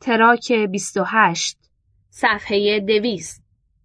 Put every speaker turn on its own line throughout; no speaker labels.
تراک 28 صفحه 200.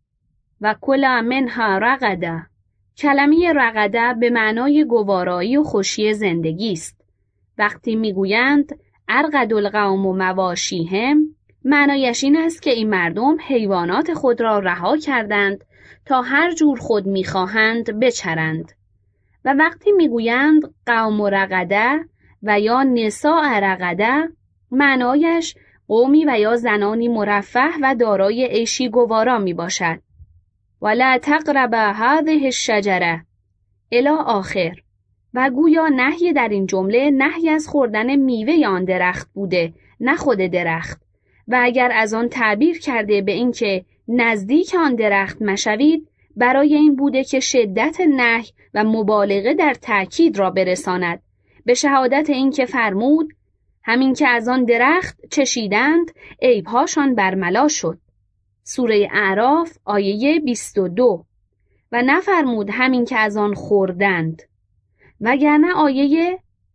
و کلا منها رغده. کلمه رغده به معنای گوارایی و خوشی زندگی است. وقتی میگویند ارغد القوم و مواشیهم، معنایش این است که این مردم حیوانات خود را رها کردند تا هر جور خود میخواهند بچرند. و وقتی میگویند قوم رغده و یا نساء رغده، معنایش قومی و یا زنانی مرفه و دارای عیشی گوارا می باشد. ولا تقرب هذه الشجره الی آخر. و گویا نهی در این جمله نهی از خوردن میوه آن درخت بوده، نه خود درخت. و اگر از آن تعبیر کرده به این که نزدیک آن درخت مشوید، برای این بوده که شدت نهی و مبالغه در تأکید را برساند به شهادت این که فرمود همین که از آن درخت چشیدند عیبهاشان برملا شد. سوره اعراف آیه 22. و نفرمود همین که از آن خوردند. وگرنه آیه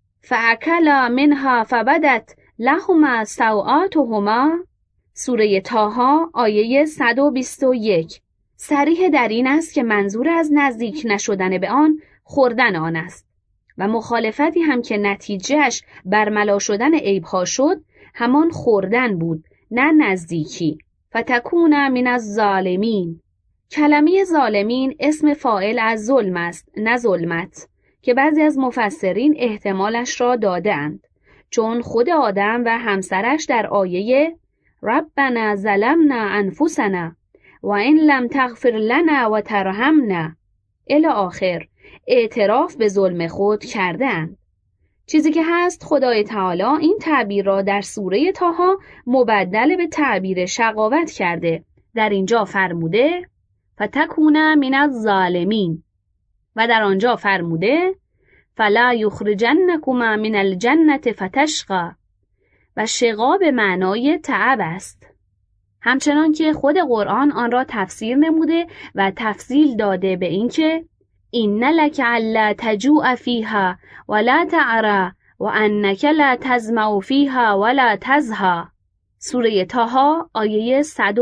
فاکلا منها فبدت لهما سوآتهما سوره طه آیه 121 صریح در این است که منظور از نزدیک نشدن به آن خوردن آن است و مخالفتی هم که نتیجهش برملا شدن عیبها شد همان خوردن بود، نه نزدیکی. فتکون من الظالمین. کلمه ظالمین اسم فاعل از ظلم است، نه ظلمت، که بعضی از مفسرین احتمالش را دادند، چون خود آدم و همسرش در آیه ربنا ظلمنا انفسنا و این لم تغفر لنا و ترحمنا الی آخر اعتراف به ظلم خود کردند. چیزی که هست خدای تعالی این تعبیر را در سوره طه مبدل به تعبیر شقاوت کرده. در اینجا فرموده فتکون من الظالمین و در آنجا فرموده فلا یخرجنکما من الجنة فتشقی و شقا به معنای تعب است. همچنان که خود قرآن آن را تفسیر نموده و تفصیل داده به این که این لک الا تجوع فیها ولا تعرى و انک لا تظمأ فیها ولا تضحی سوره طه آیه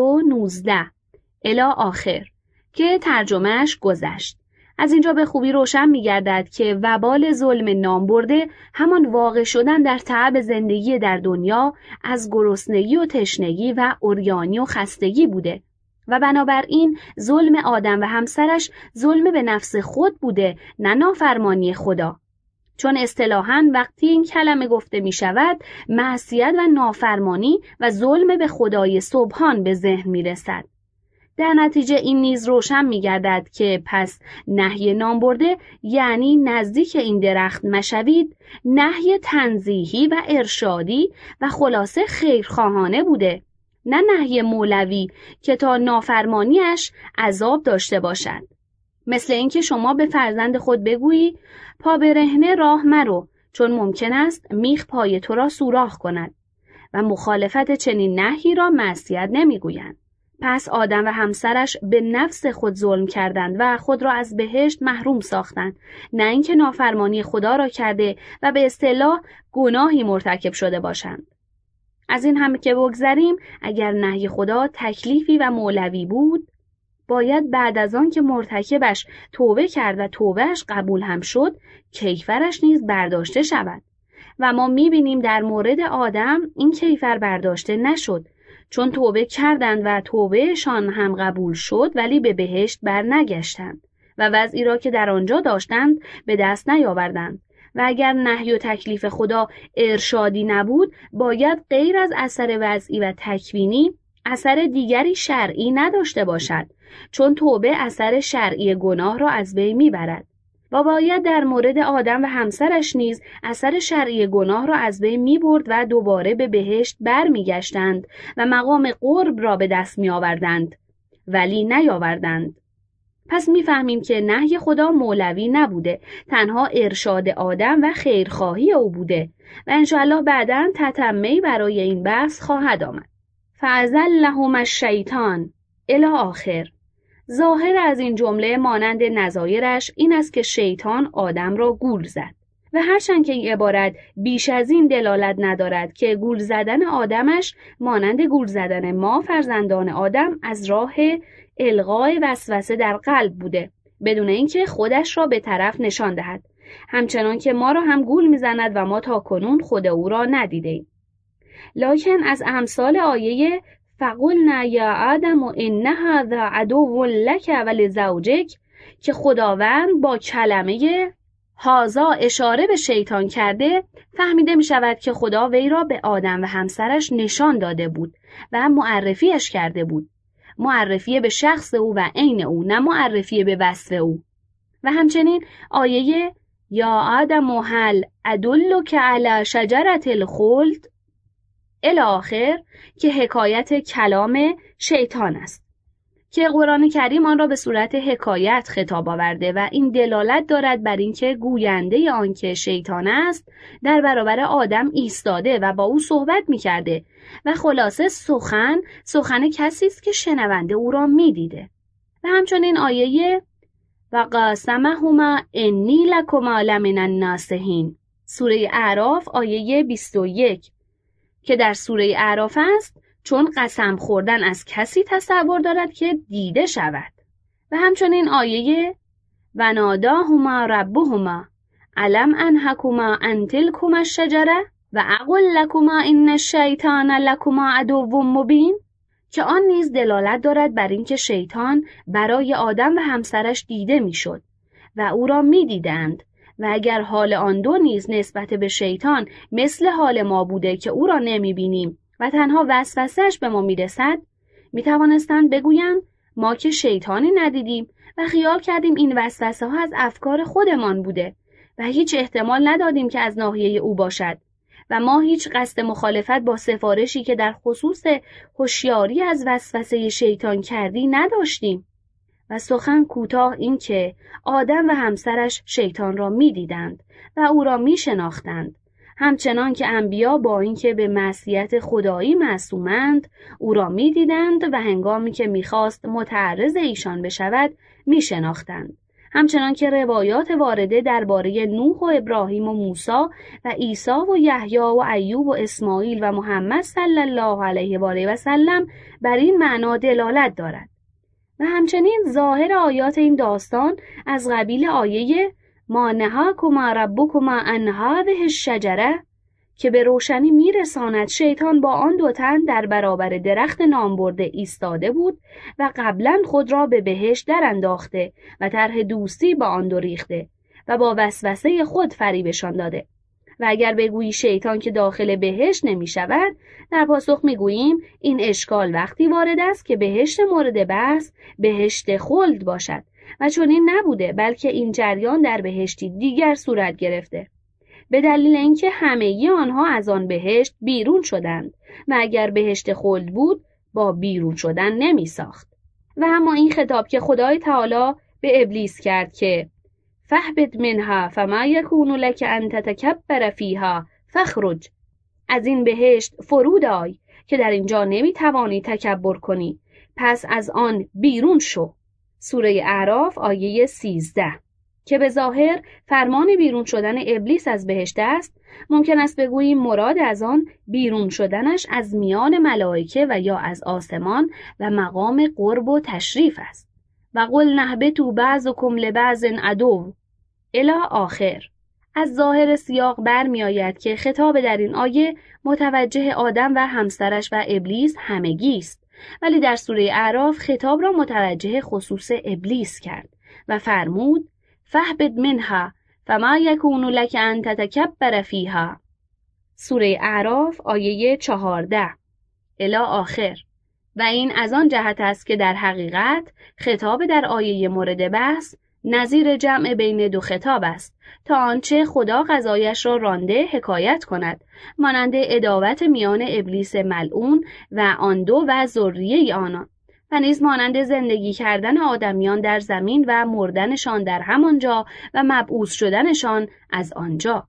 119 الی آخر که ترجمهش گذشت. از اینجا به خوبی روشن می‌گردد که وبال ظلم نامبرده همان واقع شدن در تعب زندگی در دنیا از گرسنگی و تشنگی و عریانی و خستگی بوده و بنابراین ظلم آدم و همسرش ظلم به نفس خود بوده، نه نافرمانی خدا. چون اصطلاحاً وقتی این کلمه گفته می شود معصیت و نافرمانی و ظلم به خدای سبحان به ذهن می رسد. در نتیجه این نیز روشن می گردد که پس نهی نامبرده یعنی نزدیک این درخت مشوید، نهی تنزیهی و ارشادی و خلاصه خیرخواهانه بوده، نه نهی مولوی که تا نافرمانیش عذاب داشته باشد. مثل اینکه شما به فرزند خود بگویی پا برهنه راه مرو، چون ممکن است میخ پای تو را سوراخ کند و مخالفت چنین نهی را معصیت نمیگویند. پس آدم و همسرش به نفس خود ظلم کردند و خود را از بهشت محروم ساختند، نه اینکه نافرمانی خدا را کرده و به اصطلاح گناهی مرتکب شده باشند. از این هم که بگذریم، اگر نهی خدا تکلیفی و مولوی بود، باید بعد از آن که مرتکبش توبه کرد و توبهش قبول هم شد، کیفرش نیز برداشته شود. و ما می‌بینیم در مورد آدم این کیفر برداشته نشد، چون توبه کردند و توبهشان هم قبول شد ولی به بهشت برنگشتند و وضعی را که در آنجا داشتند به دست نیاوردند. و اگر نهی و تکلیف خدا ارشادی نبود، باید غیر از اثر وضعی و تکوینی اثر دیگری شرعی نداشته باشد، چون توبه اثر شرعی گناه را از بین میبرد و باید در مورد آدم و همسرش نیز اثر شرعی گناه را از بین میبرد و دوباره به بهشت برمیگشتند و مقام قرب را به دست میآوردند، ولی نیاوردند. پس میفهمیم که نهی خدا مولوی نبوده، تنها ارشاد آدم و خیرخواهی او بوده و انشاءالله بعداً تتمه‌ای برای این بحث خواهد آمد. فأزلهما الشیطان الی آخر. ظاهر از این جمله مانند نظایرش این است که شیطان آدم را گول زد و هرچند که این عبارت بیش از این دلالت ندارد که گول زدن آدمش مانند گول زدن ما فرزندان آدم از راه القای وسوسه در قلب بوده، بدون اینکه خودش را به طرف نشان دهد، همچنان که ما را هم گول میزند و ما تا کنون خود او را ندیدیم. لکن از امثال آیه فقلنا یا آدم ان هذا عدو لک ولزوجک که خداوند با کلمه هذا اشاره به شیطان کرده، فهمیده می شود که خدا وی را به آدم و همسرش نشان داده بود و معرفیش کرده بود. معرفی به شخص او و عین او، نه معرفی به وصف او. و همچنین آیه یا آدم هل ادلک علی شجرة الخلد الی آخر که حکایت کلام شیطان است که قرآن کریم آن را به صورت حکایت خطاب آورده و این دلالت دارد بر اینکه گوینده آن که شیطان است در برابر آدم ایستاده و با او صحبت می‌کرده و خلاصه سخن کسی است که شنونده او را می‌دیده. و همچنین آیه و قاسمهما انی لکما لمن الناصحین سوره اعراف آیه 21 که در سوره اعراف است، چون قسم خوردن از کسی تصور دارد که دیده شود. و همچنین آیه و ناداهما ربهما الم انهکما عن تلکما الشجره و اقل لکما ان الشیطان لکما عدو مبین که آن نیز دلالت دارد بر اینکه شیطان برای آدم و همسرش دیده میشد و او را میدیدند و اگر حال آن دو نیز نسبت به شیطان مثل حال ما بوده که او را نمیبینیم و تنها وسوسه‌اش به ما میرسد، میتوانستند بگویند ما که شیطانی ندیدیم و خیال کردیم این وسوسه ها از افکار خودمان بوده و هیچ احتمال ندادیم که از ناحیه او باشد و ما هیچ قصد مخالفت با سفارشی که در خصوص هوشیاری از وسوسه شیطان کردی نداشتیم. و سخن کوتاه این که آدم و همسرش شیطان را می‌دیدند و او را می‌شناختند، همچنان که انبیا با اینکه به معصیت خدایی معصومند او را می‌دیدند و هنگامی که می‌خواست متعرض ایشان بشود می‌شناختند، همچنان که روایات وارده درباره نوح و ابراهیم و موسی و عیسی و یحیی و ایوب و اسماعیل و محمد صلی الله علیه و آله و سلم بر این معنا دلالت دارد. و همچنین ظاهر آیات این داستان از قبیل آیه ما نهاکما ربکما عن هذه الشجره که به روشنی میرساند شیطان با آن دو تن در برابر درخت نامبرده ایستاده بود و قبلا خود را به بهشت در انداخته و طرح دوستی با آن دو ریخته و با وسوسه خود فریبشان داده. و اگر بگویی شیطان که داخل بهشت نمی شود، در پاسخ می گوییم این اشکال وقتی وارد است که بهشت مورد بحث بهشت خلد باشد و چون این نبوده، بلکه این جریان در بهشتی دیگر صورت گرفته به دلیل اینکه همگی آنها از آن بهشت بیرون شدند و اگر بهشت خلد بود با بیرون شدن نمی ساخت. و اما این خطاب که خدای تعالی به ابلیس کرد که فاهبط منها فما یکون لک ان تتکبر فیها فاخرج، از این بهشت فرود آی که در اینجا نمیتوانی تکبر کنی، پس از آن بیرون شو. سوره اعراف آیه 13 که به ظاهر فرمان بیرون شدن ابلیس از بهشت است، ممکن است بگوییم مراد از آن بیرون شدنش از میان ملائکه و یا از آسمان و مقام قرب و تشریف است. و قل نهبتوا بعضکم لبعض عدو الی آخر. از ظاهر سیاق برمی آید که خطاب در این آیه متوجه آدم و همسرش و ابلیس همگی است، ولی در سوره اعراف خطاب را متوجه خصوص ابلیس کرد و فرمود فاهبط منها فما یکون لک ان تتکبر فیها. سوره اعراف آیه 14 الی آخر. و این از آن جهت است که در حقیقت خطاب در آیه مورد بحث نظیر جمع بین دو خطاب است تا آنچه خدا قضایش را رانده حکایت کند، مانند عداوت میان ابلیس ملعون و آن دو و ذریه آنان و نیز مانند زندگی کردن آدمیان در زمین و مردنشان در همانجا و مبعوث شدنشان از آنجا.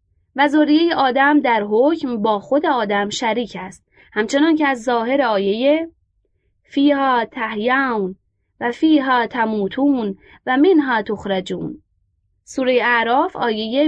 و ذریه آدم در حکم با خود آدم شریک است، همچنان که از ظاهر آیه فیها تحیون و فیها تموتون و منها تخرجون سوره اعراف آیه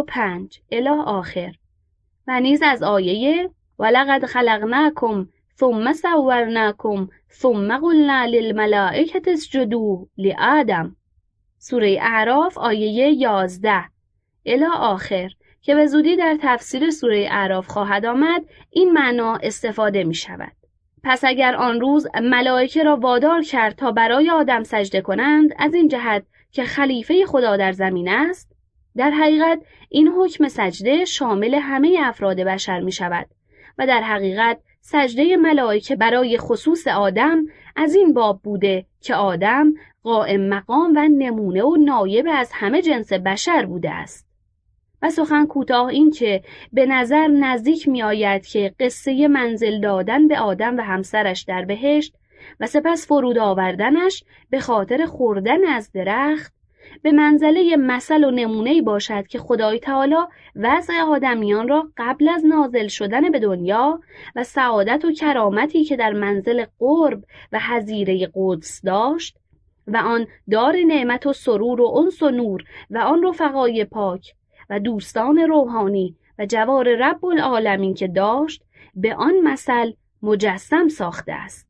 25 الی آخر. و نیز از آیه ولقد خلقناکم ثم صورناکم ثم قلنا للملائکة اسجدوا لآدم. سوره اعراف آیه 11 الی آخر که به زودی در تفسیر سوره اعراف خواهد آمد. این معنا استفاده می شود. پس اگر آن روز ملائکه را وادار کرد تا برای آدم سجده کنند از این جهت که خلیفه خدا در زمین است، در حقیقت این حکم سجده شامل همه افراد بشر می شود و در حقیقت سجده ملائکه برای خصوص آدم از این باب بوده که آدم قائم مقام و نمونه و نایب از همه جنس بشر بوده است. و سخن کوتاه این که به نظر نزدیک می آید که قصه منزل دادن به آدم و همسرش در بهشت و سپس فرود آوردنش به خاطر خوردن از درخت به منزله مثل و نمونه‌ای باشد که خدای تعالی وضع آدمیان را قبل از نازل شدن به دنیا و سعادت و کرامتی که در منزل قرب و حظیره قدس داشت و آن دار نعمت و سرور و انس و نور و آن رفقای پاک و دوستان روحانی و جوار رب العالمین که داشت به آن مثل مجسم ساخته است.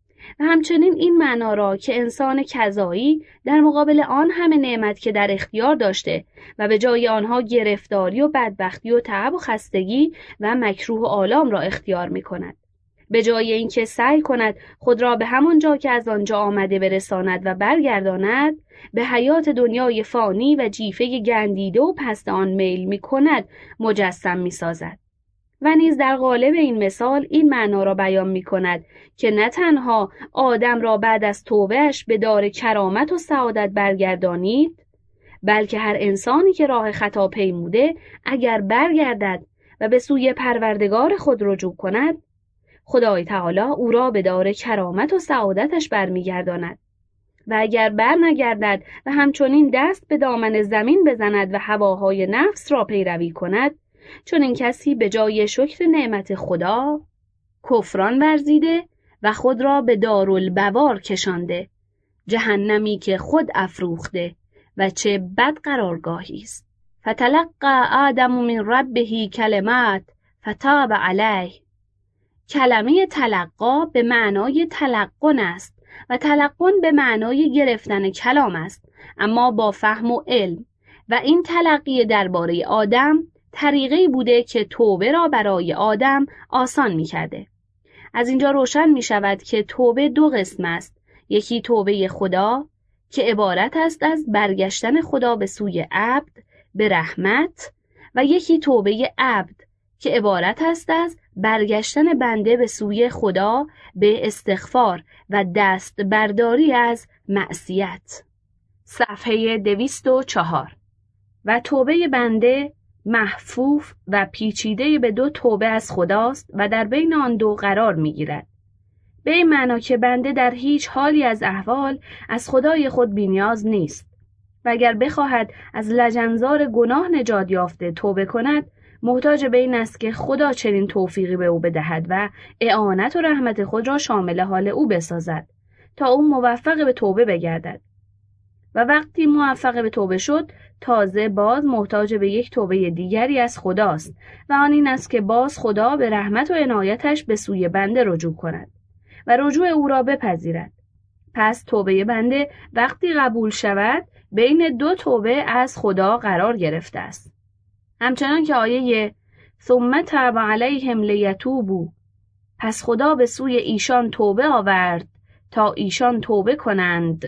و همچنین این معنا را که انسان کذایی در مقابل آن همه نعمت که در اختیار داشته و به جای آنها گرفتاری و بدبختی و تعب و خستگی و مکروه و آلام را اختیار می کند. به جای اینکه سعی کند خود را به همان جا که از آنجا آمده برساند و برگرداند، به حیات دنیای فانی و جیفه گندیده و پست آن میل می کند مجسم می سازد. و نیز در قالب این مثال این معنا را بیان می کند که نه تنها آدم را بعد از توبهش به دار کرامت و سعادت برگردانید، بلکه هر انسانی که راه خطا پیموده اگر برگردد و به سوی پروردگار خود رجوع کند، خدای تعالی او را به دار کرامت و سعادتش برمیگرداند. و اگر بر نگردد و همچنین دست به دامن زمین بزند و هواهای نفس را پیروی کند، چون این کسی به جای شکر نعمت خدا کفران ورزیده و خود را به دارالبوار کشانده، جهنمی که خود افروخته و چه بد قرارگاهی است. فتلقى آدم من ربه کلمات فتاب علیه. کلمه تلقا به معنای تلقن است و تلقن به معنای گرفتن کلام است، اما با فهم و علم. و این تلقی درباره آدم طریقی بوده که توبه را برای آدم آسان می کرده. از اینجا روشن می شود که توبه دو قسم است. یکی توبه خدا که عبارت است از برگشتن خدا به سوی عبد به رحمت، و یکی توبه عبد که عبارت است از برگشتن بنده به سوی خدا به استغفار و دست برداری از معصیت. صفحه 204. و توبه بنده محفوف و پیچیده به دو توبه از خداست و در بین آن دو قرار می گیرد. به این معنا که بنده در هیچ حالی از احوال از خدای خود بی‌نیاز نیست و اگر بخواهد از لجنزار گناه نجات یافته توبه کند، محتاج به این است که خدا چنین توفیقی به او بدهد و اعانت و رحمت خود را شامل حال او بسازد تا او موفق به توبه بگردد. و وقتی موفق به توبه شد، تازه باز محتاج به یک توبه دیگری از خداست و آن این است که باز خدا به رحمت و عنایتش به سوی بنده رجوع کند و رجوع او را بپذیرد. پس توبه بنده وقتی قبول شود بین دو توبه از خدا قرار گرفته است. همچنان که آیه ثم تاب علیهم لیتوبوا، پس خدا به سوی ایشان توبه آورد تا ایشان توبه کنند،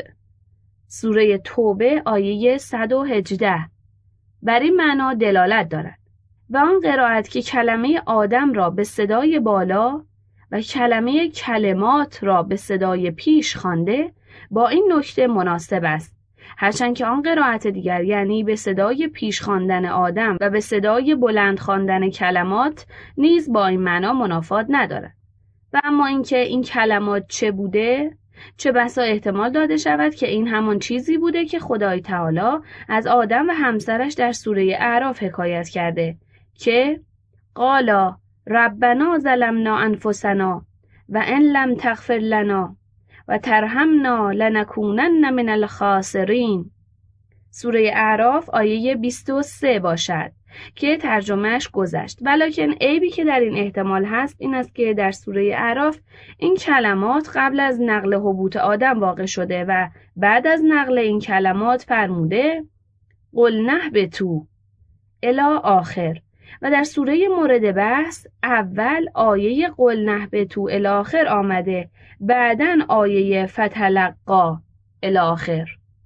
سوره توبه آیه 118 بر این معنا دلالت دارد. و آن قرائت که کلمه آدم را به صدای بالا و کلمه کلمات را به صدای پیش خوانده با این نکته مناسب است، هرچند که آن قرائت دیگر یعنی به صدای پیش خواندن آدم و به صدای بلند خواندن کلمات نیز با این معنا منافات ندارد. و اما اینکه این کلمات چه بوده، چه بسا احتمال داده شود که این همان چیزی بوده که خدای تعالی از آدم و همسرش در سوره اعراف حکایت کرده که قالا ربنا ظلمنا انفسنا و ان لم تغفر لنا و ترحمنا لنکونن من الخاسرین. سوره اعراف آیه 23 باشد که ترجمهش گذشت. ولکن عیبی که در این احتمال هست این است که در سوره اعراف این کلمات قبل از نقل هبوط آدم واقع شده و بعد از نقل این کلمات فرموده قل نهبطوا الی آخر، و در سوره مورد بحث اول آیه قل نهبطوا الی آخر آمده، بعداً آیه فتلقی الی آخر.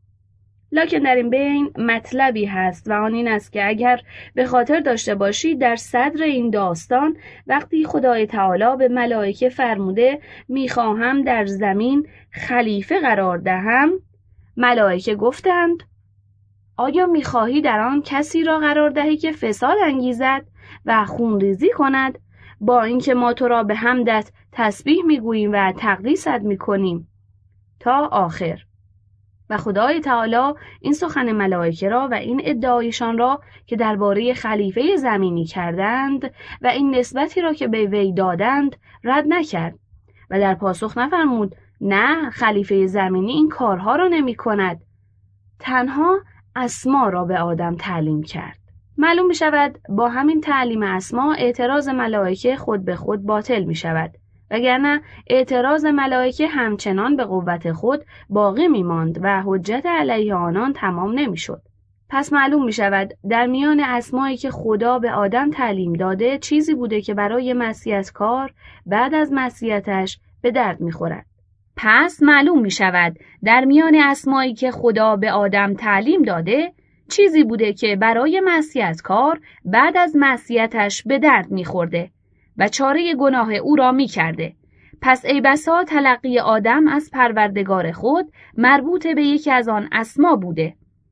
لکن در این بین مطلبی هست و آن این است که اگر به خاطر داشته باشید در صدر این داستان وقتی خدای تعالی به ملائکه فرموده میخواهم در زمین خلیفه قرار دهم، ملائکه گفتند آیا میخواهی در آن کسی را قرار دهی که فساد انگیزد و خونریزی کند، با اینکه ما تو را به حمدت تسبیح میگوییم و تقدیست میکنیم تا آخر. و خدای تعالی این سخن ملائکه را و این ادعایشان را که درباره خلیفه زمینی کردند و این نسبتی را که به وی دادند رد نکرد و در پاسخ نفرمود نه، خلیفه زمینی این کارها را نمی کند، تنها اسما را به آدم تعلیم کرد. معلوم می شود با همین تعلیم اسما اعتراض ملائکه خود به خود باطل می شود، وگرنه اعتراض ملائکه همچنان به قوت خود باقی می ماند و حجت علیه آنان تمام نمی شد. پس معلوم می شود در میان اسمایی که خدا به آدم تعلیم داده چیزی بوده که برای معصیتکار بعد از معصیتش به درد می خورد. پس معلوم می شود در میان اسمایی که خدا به آدم تعلیم داده چیزی بوده که برای معصیتکار بعد از معصیتش به درد می خورده و چاره گناه او را می کرده. پس ای بسا تلقی آدم از پروردگار خود مربوط به یکی از آن اسما بوده.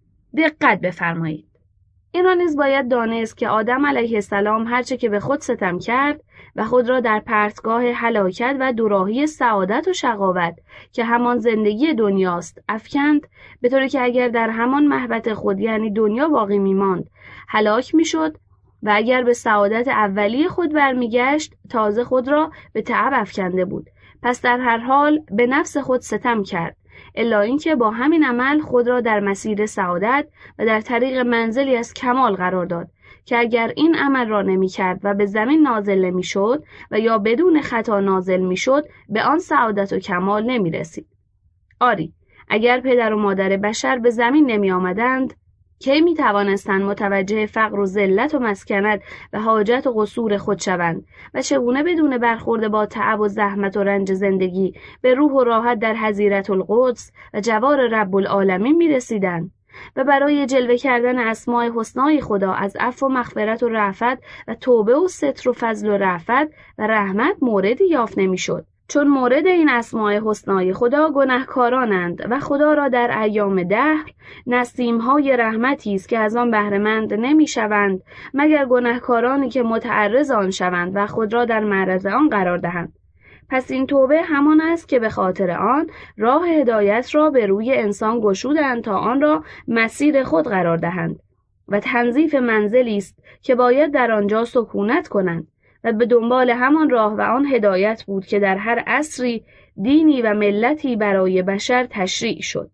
دقت بفرمایید. این را نیز باید دانست که آدم علیه السلام هرچه که به خود ستم کرد و خود را در پرتگاه هلاکت و دوراهی سعادت و شقاوت که همان زندگی دنیاست افکند، به طوری که اگر در همان مهبط خود یعنی دنیا باقی میماند هلاک میشد و اگر به سعادت اولی خود برمیگشت تازه خود را به تعب افکنده بود. پس در هر حال به نفس خود ستم کرد، الا اینکه با همین عمل خود را در مسیر سعادت و در طریق منزلی از کمال قرار داد که اگر این عمل را نمی کرد و به زمین نازل نمی شد و یا بدون خطا نازل می شد به آن سعادت و کمال نمی رسید. آری، اگر پدر و مادر بشر به زمین نمی آمدند کی می توانستند متوجه فقر و ذلت و مسکنت و حاجت و قصور خود شوند و چگونه بدون برخورد با تعب و زحمت و رنج زندگی به روح و راحت در حضیرة القدس و جوار رب العالمین می رسیدند و برای جلوه کردن اسماء حسنای خدا از عفو و مغفرت و رأفت و توبه و ستر و فضل و رأفت و رحمت موردی یافت نمی شد، چون مورد این اسماء حسنای خدا گناهکارانند و خدا را در ایام دهر نسیم‌های رحمتی است که از آن بهره مند نمی‌شوند مگر گناهکارانی که متعرض آن شوند و خود را در معرض آن قرار دهند. پس این توبه همان است که به خاطر آن راه هدایت را به روی انسان گشودند تا آن را مسیر خود قرار دهند و تنظیف منزلی است که باید در آنجا سکونت کنند و به دنبال همان راه و آن هدایت بود که در هر عصری دینی و ملتی برای بشر تشریع شد.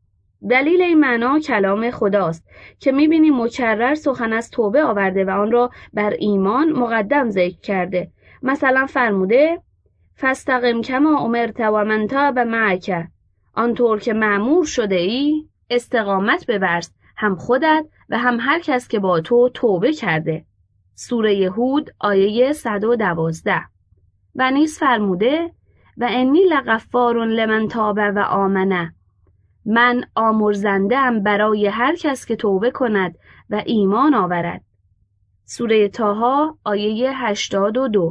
دلیل این معنا کلام خداست که می‌بینی مکرر سخن از توبه آورده و آن را بر ایمان مقدم ذکر کرده. مثلا فرموده فاستقم کما امرت و من تاب معک، آنطور که مأمور شده ای استقامت بورز، هم خودت و هم هر کس که با تو توبه کرده. سوره هود آیه 112. و نیز فرموده و انی لغفار لمن تاب و آمنه، من آمرزنده‌ام برای هر کس که توبه کند و ایمان آورد. سوره طه آیه 82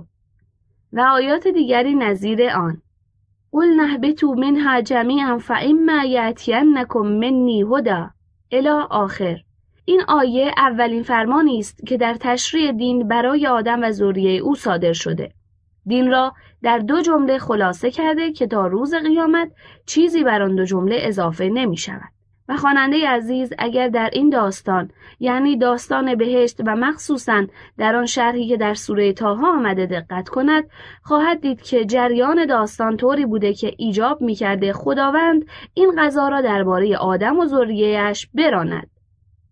و آیات دیگری نظیر آن. قل نهبطوا منها جمیعا فاما یأتینکم منی هدی الی آخر. این آیه اولین فرمانی است که در تشریع دین برای آدم و ذریه او صادر شده. دین را در 2 جمله خلاصه کرده که تا روز قیامت چیزی بر آن 2 جمله اضافه نمی شود. و خواننده عزیز اگر در این داستان یعنی داستان بهشت و مخصوصاً در آن شرحی که در سوره طه آمده دقت کند، خواهد دید که جریان داستان طوری بوده که ایجاب می کرده خداوند این قضا را درباره آدم و ذریه‌اش براند.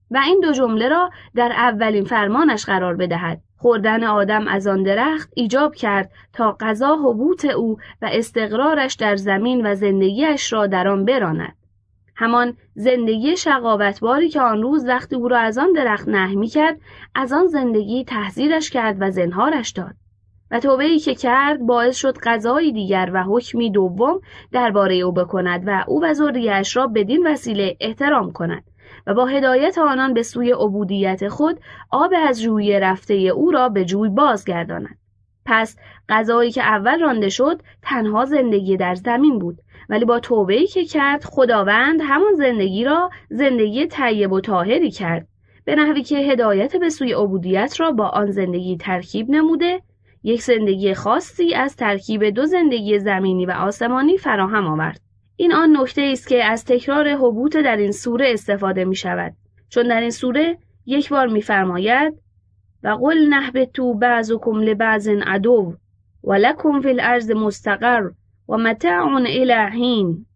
و این دو جمله را در اولین فرمانش قرار بدهد. خوردن آدم از آن درخت ایجاب کرد تا قضا حبوط او و استقرارش در زمین و زندگیش را در آن براند. همان زندگی شقاوتباری که آن روز وقتی او را از آن درخت نهی می‌کرد، از آن زندگی تحذیرش کرد و زنهارش داد. و توبه‌ای که کرد باعث شد قضایی دیگر و حکمی دوم درباره او بکند و او و ذریه‌اش را بدین وسیله احترام کند و با هدایت آنان به سوی عبودیت خود آب از جوی رفته او را به جوی بازگرداند. پس قضایی که اول رانده شد تنها زندگی در زمین بود، ولی با توبه‌ای که کرد خداوند همان زندگی را زندگی طیب و طاهری کرد، به نحوی که هدایت به سوی عبودیت را با آن زندگی ترکیب نموده، یک زندگی خاصی از ترکیب دو زندگی زمینی و آسمانی فراهم آورد. این آن نکته است که از تکرار حبوط در این سوره استفاده می شود، چون در این سوره یک بار می فرماید و قل نهبطوا بعضکم لبعض عدو و لکم فی الارض مستقر و متاع الی حین.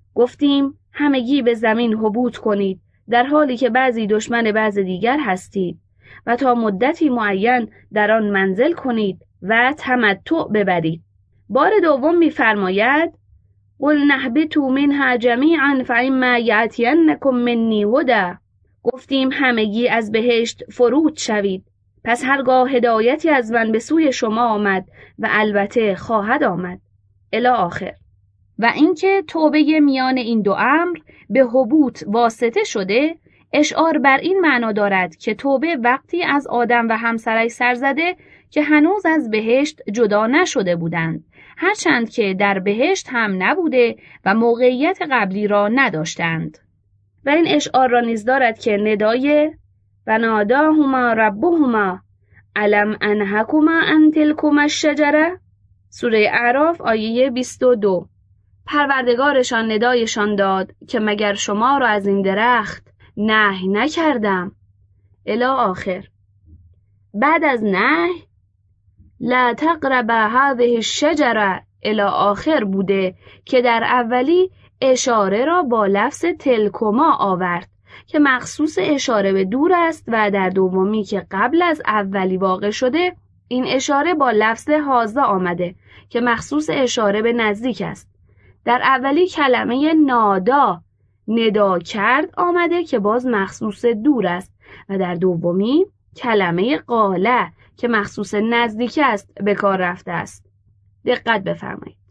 گفتیم همگی به زمین حبوط کنید در حالی که بعضی دشمن بعض دیگر هستید و تا مدتی معین در آن منزل کنید و تمتع ببرید. بار دوم می‌فرماید قل نهبطوا منها جمیعا فاما یأتینکم منی هدی. گفتیم همگی از بهشت فرود شوید، پس هرگاه هدایتی از من به سوی شما آمد و البته خواهد آمد. الی آخر. و اینکه توبه میان این دو امر به حبوط واسطه شده، اشعار بر این معنا دارد که توبه وقتی از آدم و همسرش سر زده که هنوز از بهشت جدا نشده بودند، هرچند که در بهشت هم نبوده و موقعیت قبلی را نداشتند. و این اشعار را نیز دارد که ندای و ناداهما ربهما الم انهکما عن تلکما الشجره، سوره اعراف آیه 22. پروردگارشان ندایشان داد که مگر شما را از این درخت نهی نکردم. الی آخر. بعد از نهی لا تقرب هذه الشجره الی آخر بوده که در اولی اشاره را با لفظ تلکما آورد که مخصوص اشاره به دور است و در دومی که قبل از اولی واقع شده این اشاره با لفظ هازا آمده که مخصوص اشاره به نزدیک است. در اولی کلمه نادا ندا کرد آمده که باز مخصوص دور است و در دومی کلمه قاله که مخصوص نزدیک است به کار رفته است. دقت بفرمایید.